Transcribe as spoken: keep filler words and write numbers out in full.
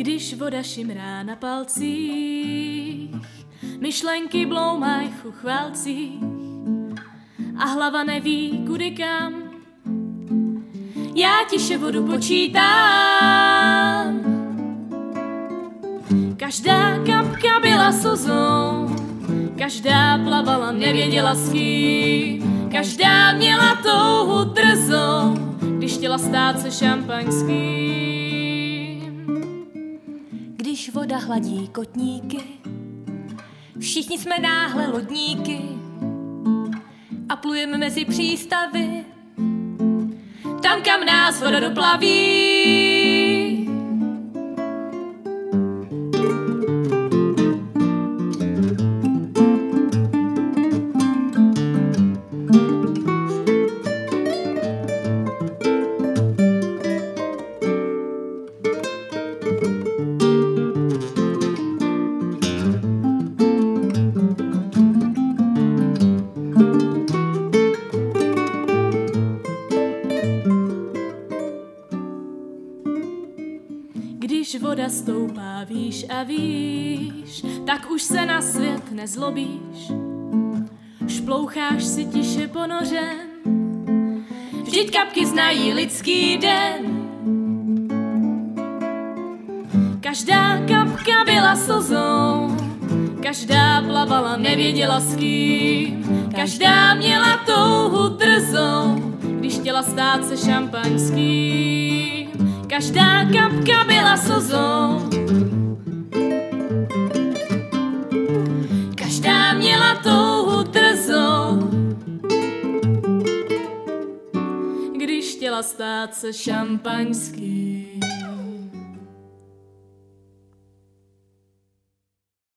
Když voda šimrá na palcích, myšlenky bloumaj v uchválcích a hlava neví kudy kam. Já tiše vodu počítám, každá kapka byla slzou, každá plavala, nevěděla s kým, každá měla touhu drzou, když chtěla stát se šampaňským. Když voda hladí kotníky, všichni jsme náhle lodníky a plujeme mezi přístavy, tam, kam nás voda doplaví. Když voda stoupá výš a výš, tak už se na svět nezlobíš. Šploucháš si tiše ponořen, vždyť kapky znají lidský den. Každá kapka byla slzou, každá plavala, nevěděla s kým, každá měla touhu drzou, když chtěla stát se šampaňským. Každá kapka byla slzou, každá měla touhu drzou, když chtěla stát se šampaňským.